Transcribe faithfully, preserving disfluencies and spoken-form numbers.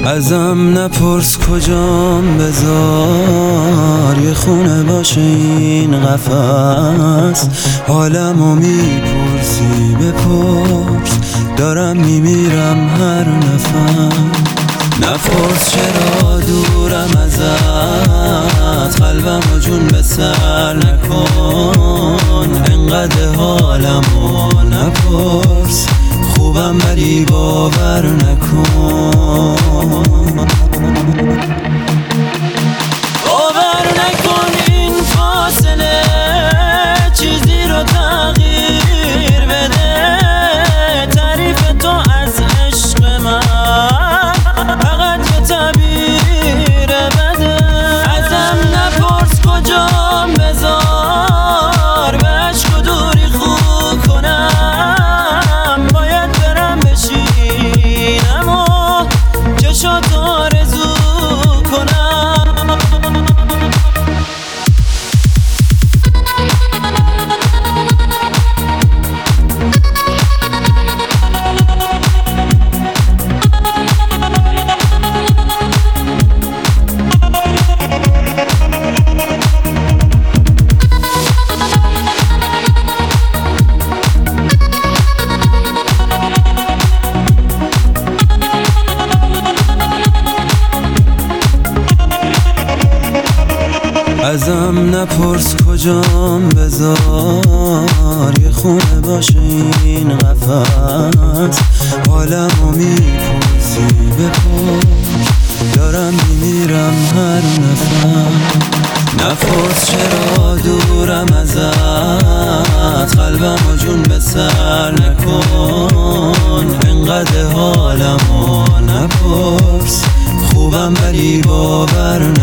ازم نپرس کجام، بذار یه خونه باشه این قفس. حالمو میپرسی بپرس، دارم میمیرم هر نفس. نپرس چرا دورم ازت، قلبمو جون به سر نکن. انقدر حالمو نپرس، خوبم ولی باور نکن. باور نکن این فاصله چیزی رو تغییر بده. تعریف تو از عشق من فقط یه تعبیر بده. ازم نپرس کجام، بذار به عشق و دوری خو کنم. باید برم بشینم و چشاتو آرزو کنم. ازم نپرس کجام، بذار یه خونه باشه این قفس. حالمو میپرسی بپرس، دارم میمیرم هر نفس. نپرس چرا دورم ازت، قلبمو جون به سر نکن. انقدر حالمو نپرس، خوبم ولی باور نکن.